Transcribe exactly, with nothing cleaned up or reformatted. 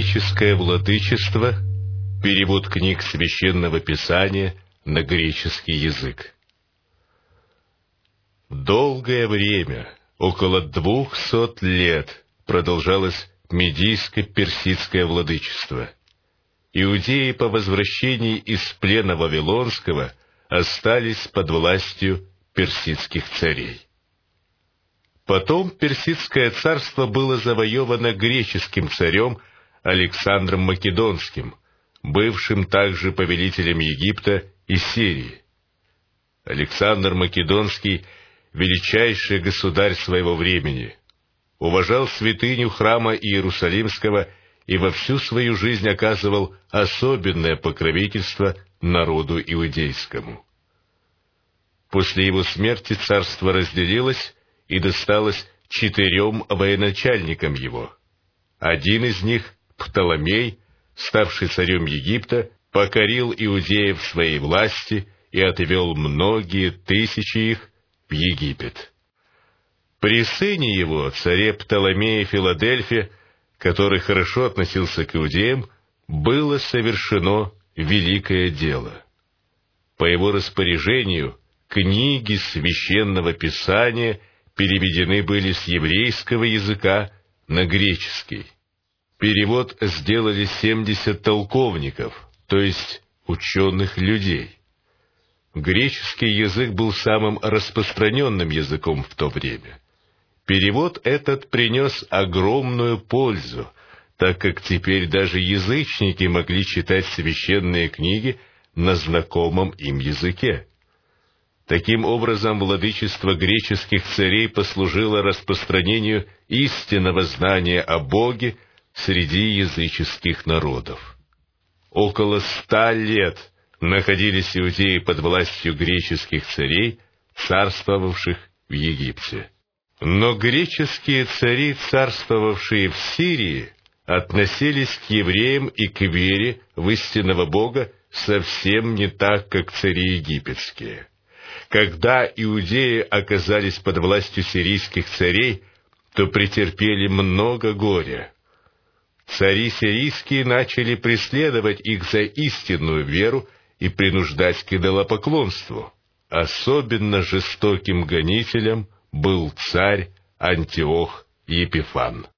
Греческое владычество. Перевод книг Священного Писания на греческий язык. Долгое время, около двухсот лет, продолжалось Медийско-Персидское владычество. Иудеи по возвращении из плена Вавилонского остались под властью персидских царей. Потом Персидское царство было завоевано греческим царем Александром Македонским, бывшим также повелителем Египта и Сирии. Александр Македонский — величайший государь своего времени, уважал святыню храма Иерусалимского и во всю свою жизнь оказывал особенное покровительство народу иудейскому. После его смерти царство разделилось и досталось четырем военачальникам его. Один из них, Птоломей, ставший царем Египта, покорил иудеев своей власти и отвел многие тысячи их в Египет. При сыне его, царе Птоломея Филадельфе, который хорошо относился к иудеям, было совершено великое дело. По его распоряжению книги Священного Писания переведены были с еврейского языка на греческий. Перевод сделали семьдесят толковников, то есть ученых людей. Греческий язык был самым распространенным языком в то время. Перевод этот принес огромную пользу, так как теперь даже язычники могли читать священные книги на знакомом им языке. Таким образом, владычество греческих царей послужило распространению истинного знания о Боге среди языческих народов. Около ста лет находились иудеи под властью греческих царей, царствовавших в Египте. Но греческие цари, царствовавшие в Сирии, относились к евреям и к вере в истинного Бога совсем не так, как цари египетские. Когда иудеи оказались под властью сирийских царей, то претерпели много горя. Цари сирийские начали преследовать их за истинную веру и принуждать к идолопоклонству. Особенно жестоким гонителем был царь Антиох Епифан.